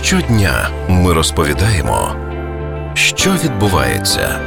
Щодня ми розповідаємо, що відбувається.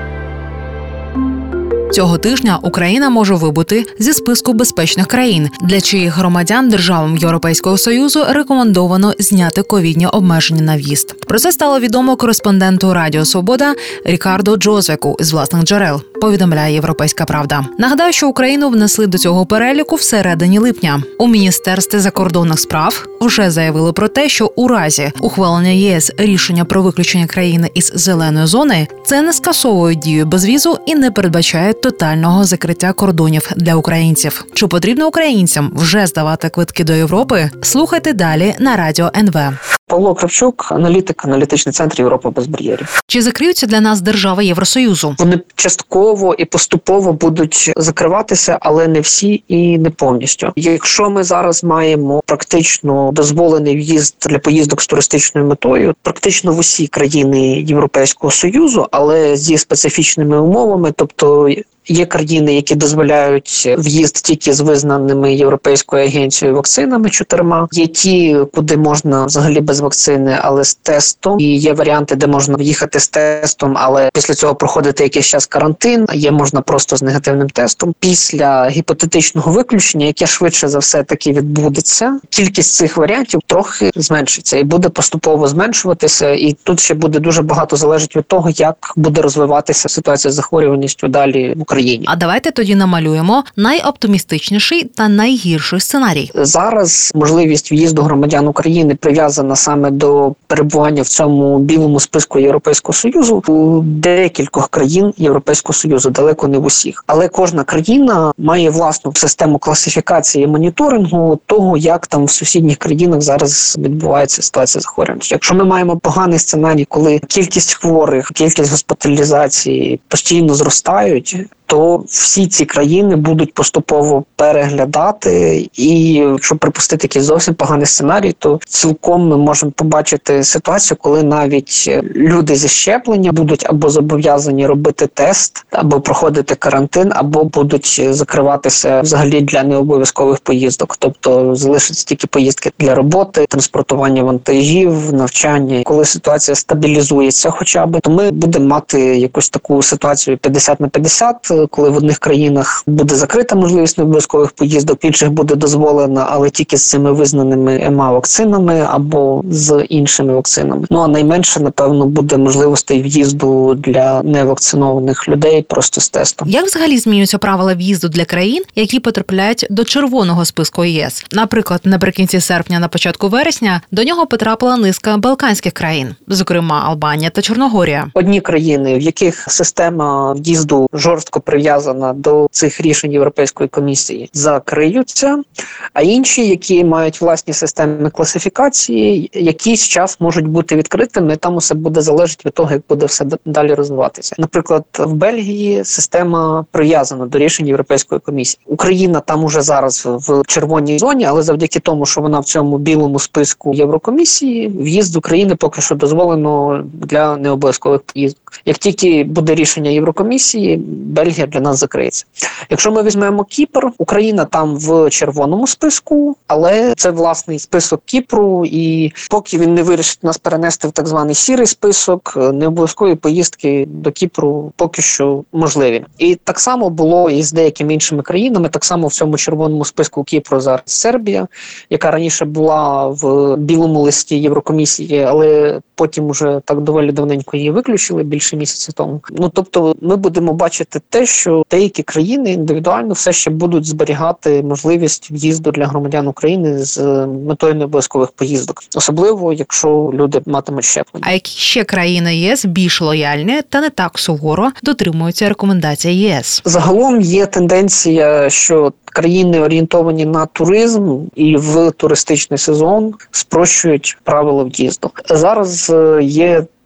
Цього тижня Україна може вибути зі списку безпечних країн, для чиїх громадян державам Європейського Союзу рекомендовано зняти ковідні обмеження на в'їзд. Про це стало відомо кореспонденту Радіо Свобода Рікардо Джозеку з власних джерел, повідомляє «Європейська правда». Нагадаю, що Україну внесли до цього переліку всередині липня. У Міністерстві закордонних справ вже заявили про те, що у разі ухвалення ЄС рішення про виключення країни із зеленої зони, це не скасовує дію безвізу і не передбачає тотального закриття кордонів для українців. Чи потрібно українцям вже здавати квитки до Європи? Слухайте далі на Радіо НВ. Павло Кравчук, аналітик, аналітичний центр «Європа без бар'єрів». Чи закриються для нас держави Євросоюзу? Вони частково і поступово будуть закриватися, але не всі і не повністю. Якщо ми зараз маємо практично дозволений в'їзд для поїздок з туристичною метою, практично в усі країни Європейського Союзу, але зі специфічними умовами, тобто є країни, які дозволяють в'їзд тільки з визнаними Європейською агенцією вакцинами 4. Є ті, куди можна взагалі без вакцини, але з тестом. І є варіанти, де можна в'їхати з тестом, але після цього проходити якийсь час карантин. Є можна просто з негативним тестом. Після гіпотетичного виключення, яке швидше за все таки відбудеться, кількість цих варіантів трохи зменшиться і буде поступово зменшуватися. І тут ще буде дуже багато залежить від того, як буде розвиватися ситуація з захворюваністю далі в Україні. А давайте тоді намалюємо найоптимістичніший та найгірший сценарій. Зараз можливість в'їзду громадян України прив'язана саме до перебування в цьому білому списку Європейського Союзу у декількох країн Європейського Союзу, далеко не в усіх. Але кожна країна має власну систему класифікації і моніторингу того, як там в сусідніх країнах зараз відбувається ситуація захворюваності. Якщо ми маємо поганий сценарій, коли кількість хворих, кількість госпіталізацій постійно зростають, то всі ці країни будуть поступово переглядати, і якщо припустити якийсь зовсім поганий сценарій, то цілком ми можемо побачити ситуацію, коли навіть люди зі щеплення будуть або зобов'язані робити тест, або проходити карантин, або будуть закриватися взагалі для необов'язкових поїздок. Тобто залишаться тільки поїздки для роботи, транспортування вантажів, навчання. Коли ситуація стабілізується хоча б, то ми будемо мати якусь таку ситуацію 50 на 50, коли в одних країнах буде закрита можливість необов'язкових поїздок, в інших буде дозволена, але тільки з цими визнаними ЕМА-вакцинами або з іншими вакцинами. Ну, а найменше, напевно, буде можливостей в'їзду для невакцинованих людей просто з тестом. Як взагалі змінюються правила в'їзду для країн, які потрапляють до червоного списку ЄС? Наприклад, наприкінці серпня, на початку вересня до нього потрапила низка балканських країн, зокрема Албанія та Чорногорія. Одні країни, в яких система в'їзду жорстко прив'язана до цих рішень Європейської комісії, закриються, а інші, які мають власні системи класифікації, якийсь час можуть бути відкритими, там усе буде залежати від того, як буде все далі розвиватися. Наприклад, в Бельгії система прив'язана до рішень Європейської комісії. Україна там уже зараз в червоній зоні, але завдяки тому, що вона в цьому білому списку Єврокомісії, в'їзд з України поки що дозволено для необов'язкових поїздок. Як тільки буде рішення Єврокомісії, Бельгія для нас закриється. Якщо ми візьмемо Кіпр, Україна там в червоному списку, але це власний список Кіпру, і поки він не вирішить нас перенести в так званий сірий список, необов'язкові поїздки до Кіпру поки що можливі. І так само було і з деякими іншими країнами, так само в цьому червоному списку Кіпру зараз Сербія, яка раніше була в білому листі Єврокомісії, але потім уже так доволі давненько її виключили, більше місяця тому. Ну, тобто ми будемо бачити те, що деякі країни індивідуально все ще будуть зберігати можливість в'їзду для громадян України з метою необов'язкових поїздок. Особливо, якщо люди матимуть щеплення. А які ще країни ЄС більш лояльні та не так суворо дотримуються рекомендацій ЄС? Загалом є тенденція, що країни, орієнтовані на туризм і в туристичний сезон, спрощують правила в'їзду. Зараз є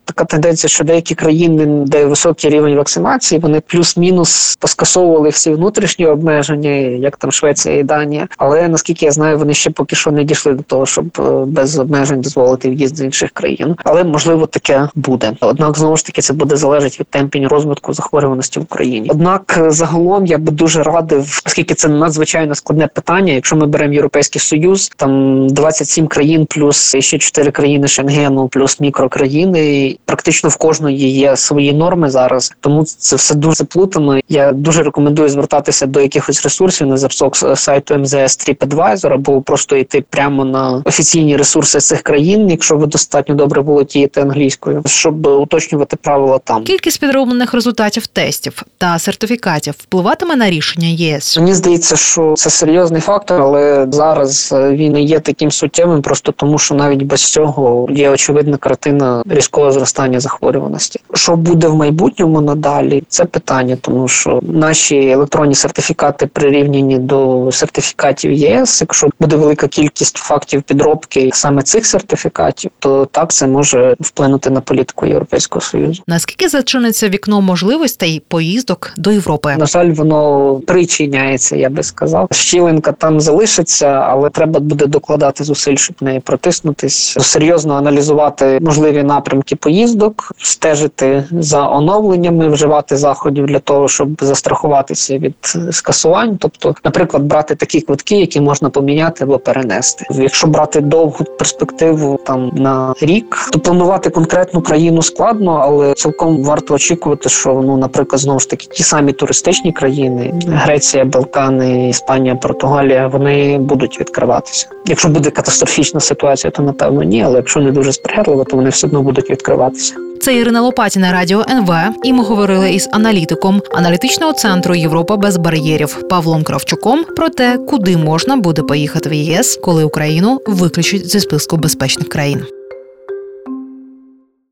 така тенденція, що деякі країни, де високий рівень вакцинації, вони плюс-мінус поскасовували всі внутрішні обмеження, як там Швеція і Данія. Але, наскільки я знаю, вони ще поки що не дійшли до того, щоб без обмежень дозволити в'їзд з інших країн. Але, можливо, таке буде. Однак, знову ж таки, це буде залежати від темпів розвитку захворюваності в Україні. Однак, загалом, я би дуже радив, оскільки це надзвичайно складне питання, якщо ми беремо Європейський Союз, там 27 країн плюс ще 4 країни Шенгену, плюс мікрокраїни, практично в кожної є свої норми зараз, тому це все дуже заплутано. Я дуже рекомендую звертатися до якихось ресурсів на зразок сайту МЗС TripAdvisor, або просто йти прямо на офіційні ресурси цих країн, якщо ви достатньо добре володієте англійською, щоб уточнювати правила там. Кількість підроблених результатів тестів та сертифікатів впливатиме на рішення ЄС? Мені здається, що це серйозний фактор, але зараз він не є таким суттєвим, просто тому, що навіть без цього є очевидна картина різкого зростання захворюваності. Що буде в майбутньому надалі? Це питання, тому що наші електронні сертифікати прирівняні до сертифікатів ЄС. Якщо буде велика кількість фактів підробки саме цих сертифікатів, то так це може вплинути на політику Європейського Союзу. Наскільки зачиниться вікно можливостей поїздок до Європи? На жаль, воно причиняється, я би сказав. Щілинка там залишиться, але треба буде докладати зусиль, щоб в неї протиснутись, серйозно аналізувати можливі напрямки поїздок, стежити за оновленнями, вживати заходів для того, щоб застрахуватися від скасувань. Тобто, наприклад, брати такі квитки, які можна поміняти або перенести. Якщо брати довгу перспективу там на рік, то планувати конкретну країну складно, але цілком варто очікувати, що, наприклад, знову ж таки, ті самі туристичні країни, Греція, Балкани, Іспанія, Португалія, вони будуть відкриватися. Якщо буде катастрофічна ситуація, то напевно ні, але якщо не дуже сприятливо, то вони все одно будуть відкриватися. Це Ірина Лопатіна, Радіо НВ, і ми говорили із аналітиком аналітичного центру «Європа без бар'єрів» Павлом Кравчуком про те, куди можна буде поїхати в ЄС, коли Україну виключать зі списку безпечних країн.